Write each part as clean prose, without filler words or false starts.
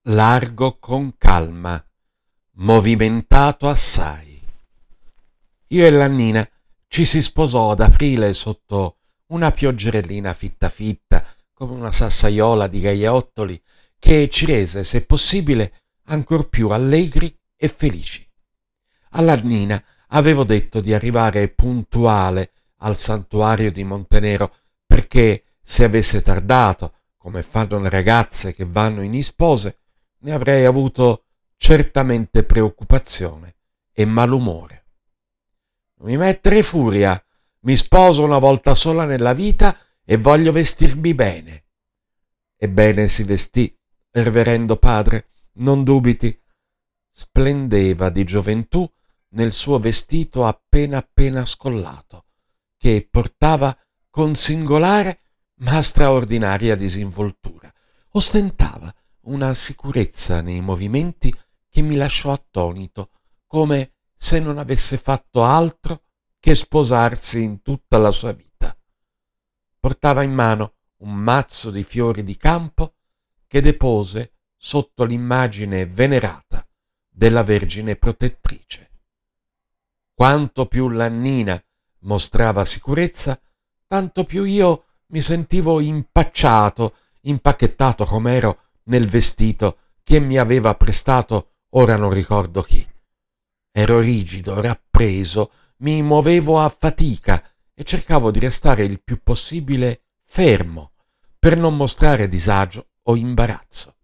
Largo con calma, movimentato assai. Io e la Nina ci si sposò ad aprile sotto una pioggerellina fitta fitta, come una sassaiola di gaiaottoli, che ci rese, se possibile, ancor più allegri e felici. Alla Nina avevo detto di arrivare puntuale al santuario di Montenero, perché se avesse tardato, come fanno le ragazze che vanno in ispose, ne avrei avuto certamente preoccupazione e malumore. Non mi mettere furia, mi sposo una volta sola nella vita e voglio vestirmi bene. Ebbene si vestì, reverendo padre, non dubiti. Splendeva di gioventù nel suo vestito appena scollato, che portava con singolare ma straordinaria disinvoltura. Ostentava una sicurezza nei movimenti che mi lasciò attonito, come se non avesse fatto altro che sposarsi in tutta la sua vita. Portava in mano un mazzo di fiori di campo che depose sotto l'immagine venerata della Vergine protettrice. Quanto più la Nina mostrava sicurezza, tanto più io mi sentivo impacciato, impacchettato com'ero nel vestito che mi aveva prestato ora non ricordo chi. Ero rigido, rappreso, mi muovevo a fatica e cercavo di restare il più possibile fermo per non mostrare disagio o imbarazzo.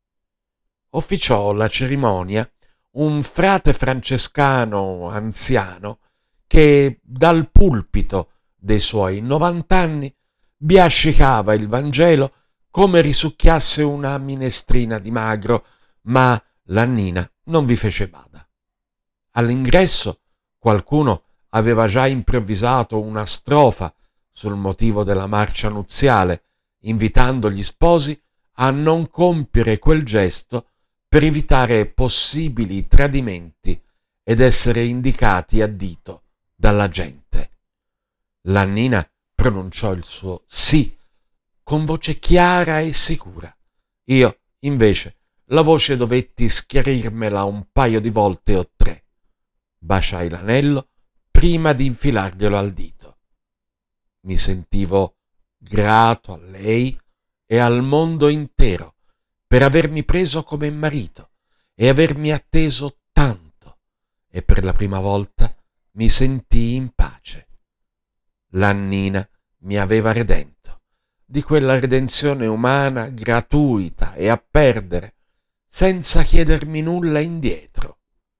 Officiò la cerimonia un frate francescano anziano che dal pulpito dei suoi 90 anni biascicava il Vangelo come risucchiasse una minestrina di magro, ma la Nina non vi fece bada. All'ingresso qualcuno aveva già improvvisato una strofa sul motivo della marcia nuziale, invitando gli sposi a non compiere quel gesto per evitare possibili tradimenti ed essere indicati a dito dalla gente. La Nina pronunciò il suo sì con voce chiara e sicura. Io, invece, la voce dovetti schiarirmela un paio di volte o tre. Baciai l'anello prima di infilarglielo al dito. Mi sentivo grato a lei e al mondo intero per avermi preso come marito e avermi atteso tanto, e per la prima volta mi sentii in pace. La Nina mi aveva redento, di quella redenzione umana gratuita e a perdere, senza chiedermi nulla indietro.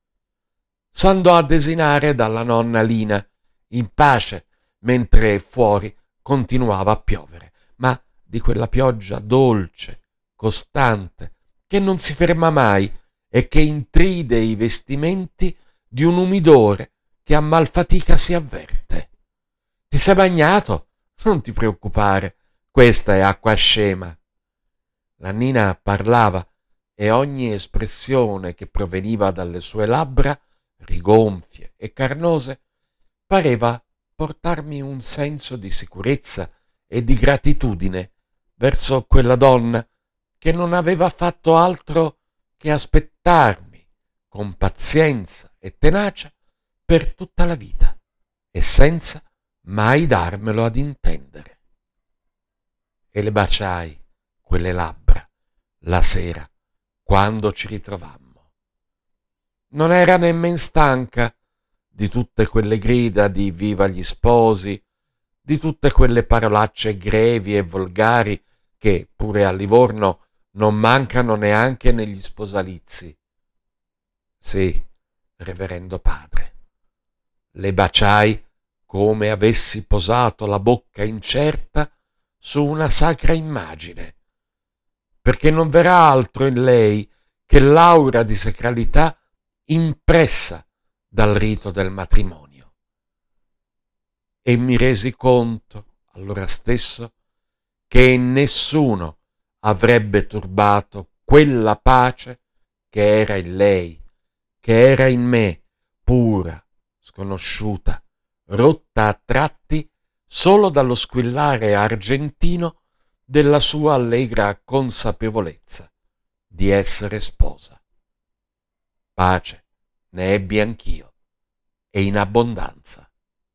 S'andò a desinare dalla nonna Lina, in pace, mentre fuori continuava a piovere, ma di quella pioggia dolce, costante, che non si ferma mai e che intride i vestimenti di un umidore che a malfatica si avverte. Ti sei bagnato? Non ti preoccupare, questa è acqua scema. La Nina parlava e ogni espressione che proveniva dalle sue labbra, rigonfie e carnose, pareva portarmi un senso di sicurezza e di gratitudine verso quella donna che non aveva fatto altro che aspettarmi con pazienza e tenacia per tutta la vita e senza mai darmelo ad intendere. E le baciai quelle labbra la sera quando ci ritrovammo. Non era nemmen stanca di tutte quelle grida di viva gli sposi, di tutte quelle parolacce grevi e volgari che, pure a Livorno, non mancano neanche negli sposalizi. Sì, reverendo padre, le baciai come avessi posato la bocca incerta su una sacra immagine, perché non verrà altro in lei che l'aura di sacralità impressa dal rito del matrimonio. E mi resi conto, allora stesso, che nessuno avrebbe turbato quella pace che era in lei, che era in me, pura, sconosciuta, rotta a tratti solo dallo squillare argentino della sua allegra consapevolezza di essere sposa. Pace ne ebbi anch'io, e in abbondanza.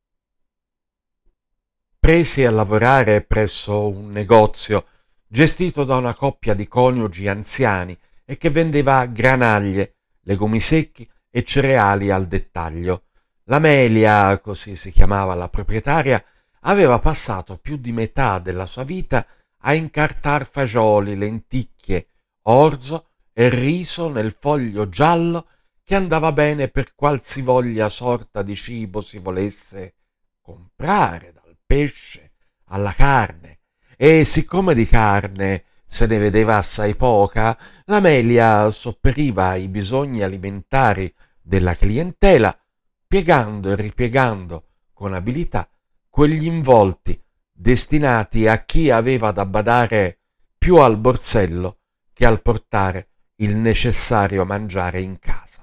Presi a lavorare presso un negozio gestito da una coppia di coniugi anziani e che vendeva granaglie, legumi secchi e cereali al dettaglio. L'Amelia, così si chiamava la proprietaria, aveva passato più di metà della sua vita a incartar fagioli, lenticchie, orzo e riso nel foglio giallo che andava bene per qualsivoglia sorta di cibo si volesse comprare, dal pesce alla carne. E siccome di carne se ne vedeva assai poca, l'Amelia sopperiva ai bisogni alimentari della clientela, piegando e ripiegando con abilità quegli involti destinati a chi aveva da badare più al borsello che al portare il necessario mangiare in casa.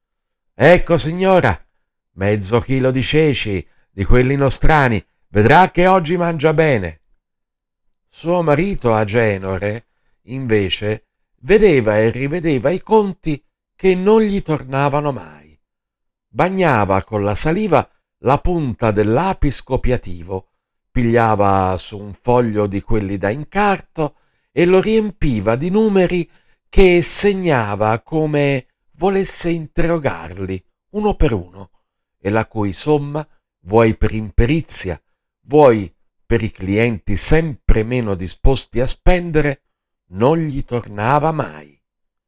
Ecco, signora, mezzo chilo di ceci, di quelli nostrani, vedrà che oggi mangia bene. Suo marito Agenore, invece, vedeva e rivedeva i conti che non gli tornavano mai. Bagnava con la saliva la punta dell'apiscopiativo, pigliava su un foglio di quelli da incarto e lo riempiva di numeri che segnava come volesse interrogarli uno per uno, e la cui somma, vuoi per imperizia, vuoi per i clienti sempre meno disposti a spendere, non gli tornava mai.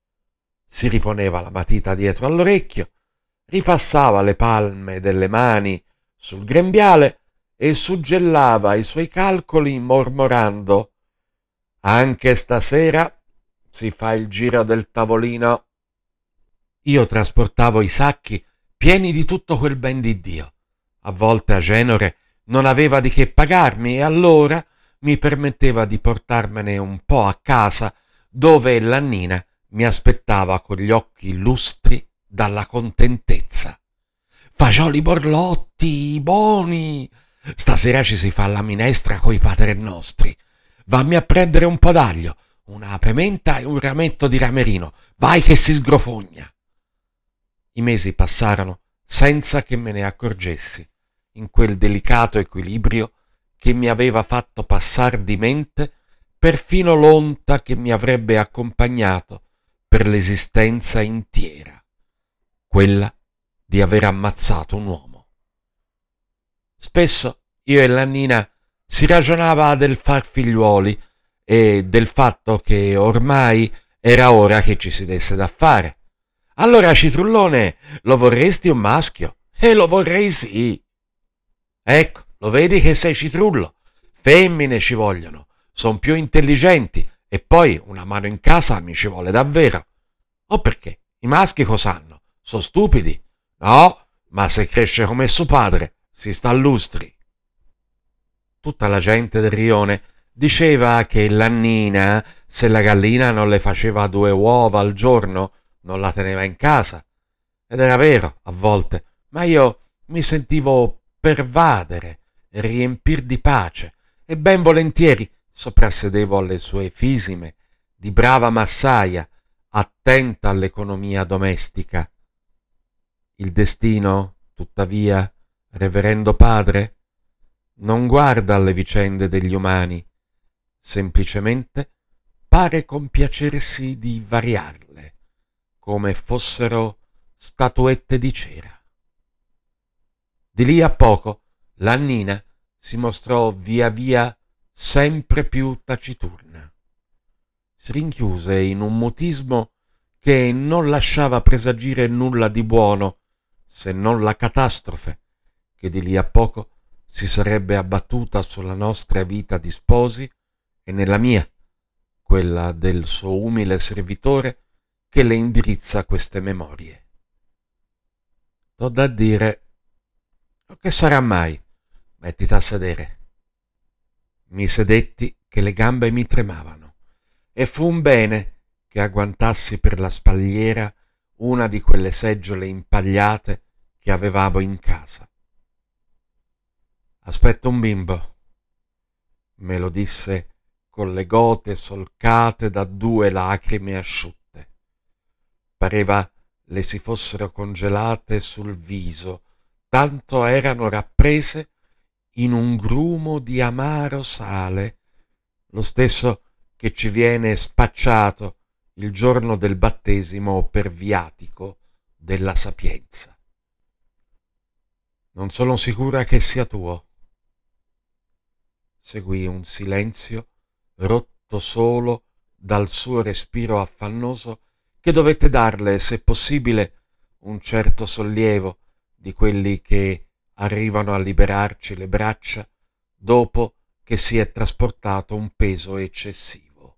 Si riponeva la matita dietro all'orecchio, ripassava le palme delle mani sul grembiale e suggellava i suoi calcoli mormorando: «Anche stasera si fa il giro del tavolino». Io trasportavo i sacchi pieni di tutto quel ben di Dio. A volte Agenore non aveva di che pagarmi e allora mi permetteva di portarmene un po' a casa, dove la Nina mi aspettava con gli occhi lustri dalla contentezza. «Fagioli borlotti, buoni! Stasera ci si fa la minestra coi paternostri. Vammi a prendere un po' d'aglio, una pimenta e un rametto di ramerino. Vai che si sgrofogna!» I mesi passarono senza che me ne accorgessi, in quel delicato equilibrio che mi aveva fatto passar di mente perfino l'onta che mi avrebbe accompagnato per l'esistenza intera, quella di aver ammazzato un uomo. Spesso io e la Nina si ragionava del far figliuoli e del fatto che ormai era ora che ci si desse da fare. «Allora, citrullone, lo vorresti un maschio?» «E lo vorrei sì!» «Ecco, lo vedi che sei citrullo? Femmine ci vogliono, son più intelligenti e poi una mano in casa mi ci vuole davvero. O perché? I maschi cos'hanno? Sono stupidi? No, ma se cresce come suo padre, si sta lustri». Tutta la gente del rione diceva che la Nina, se la gallina non le faceva 2 uova al giorno, non la teneva in casa. Ed era vero, a volte, ma io mi sentivo pervadere e riempir di pace, e ben volentieri soprassedevo alle sue fisime di brava massaia, attenta all'economia domestica. Il destino, tuttavia, reverendo padre, non guarda alle vicende degli umani, semplicemente pare compiacersi di variarle, come fossero statuette di cera. Di lì a poco la Nina si mostrò via via sempre più taciturna. Si rinchiuse in un mutismo che non lasciava presagire nulla di buono, se non la catastrofe che di lì a poco si sarebbe abbattuta sulla nostra vita di sposi e nella mia, quella del suo umile servitore che le indirizza queste memorie. T'ho da dire: «Che sarà mai? Mettiti a sedere». Mi sedetti che le gambe mi tremavano e fu un bene che agguantassi per la spalliera una di quelle seggiole impagliate che avevamo in casa. «Aspetto un bimbo», me lo disse con le gote solcate da 2 lacrime asciutte. Pareva le si fossero congelate sul viso, tanto erano rapprese in un grumo di amaro sale, lo stesso che ci viene spacciato il giorno del battesimo per viatico della sapienza. Non sono sicura che sia tuo. Seguì un silenzio rotto solo dal suo respiro affannoso che dovette darle, se possibile, un certo sollievo di quelli che arrivano a liberarci le braccia dopo che si è trasportato un peso eccessivo.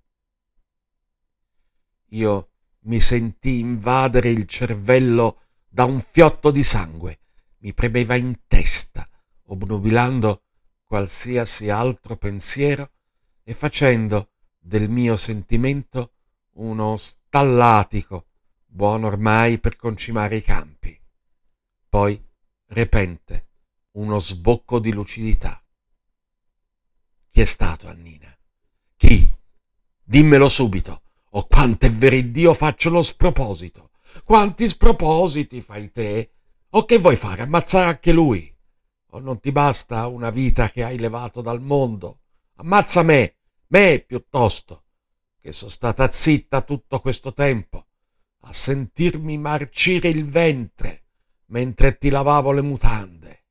Io mi sentii invadere il cervello da un fiotto di sangue, mi premeva in testa, obnubilando qualsiasi altro pensiero e facendo del mio sentimento uno stallatico, buono ormai per concimare i campi. Poi, repente, uno sbocco di lucidità. Chi è stato, Annina? Chi? Dimmelo subito, o quante veriddio faccio lo sproposito. Quanti spropositi fai te? O che vuoi fare? Ammazzare anche lui? O non ti basta una vita che hai levato dal mondo? Ammazza me piuttosto, che sono stata zitta tutto questo tempo, a sentirmi marcire il ventre mentre ti lavavo le mutande.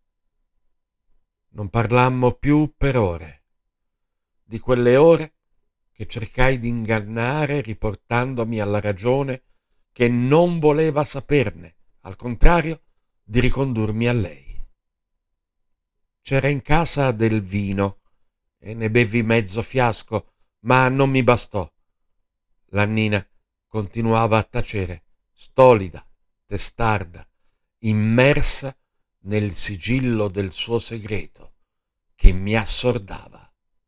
Non parlammo più per ore, di quelle ore che cercai di ingannare riportandomi alla ragione che non voleva saperne, al contrario di ricondurmi a lei. C'era in casa del vino e ne bevi mezzo fiasco, ma non mi bastò. La Nina continuava a tacere, stolida, testarda, immersa nel sigillo del suo segreto, che mi assordava.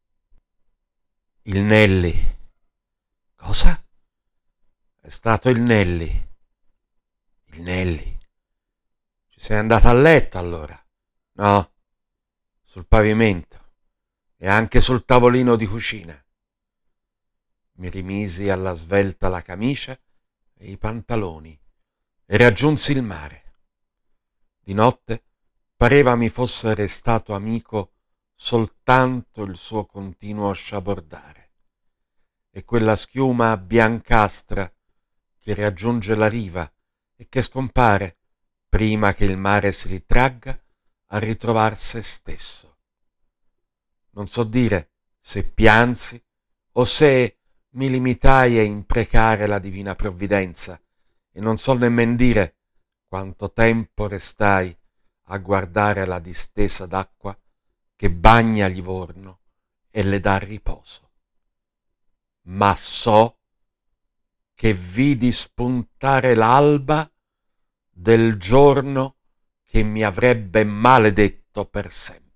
Il Nelli. Cosa? È stato il Nelli. Il Nelli. Ci sei andata a letto allora? No, sul pavimento e anche sul tavolino di cucina. Mi rimisi alla svelta la camicia e i pantaloni e raggiunsi il mare. Di notte pareva mi fosse restato amico soltanto il suo continuo sciabordare e quella schiuma biancastra che raggiunge la riva e che scompare prima che il mare si ritragga a ritrovar se stesso. Non so dire se piansi o se mi limitai a imprecare la divina provvidenza e non so nemmen dire quanto tempo restai a guardare la distesa d'acqua che bagna Livorno e le dà riposo. Ma so che vidi spuntare l'alba del giorno che mi avrebbe maledetto per sempre.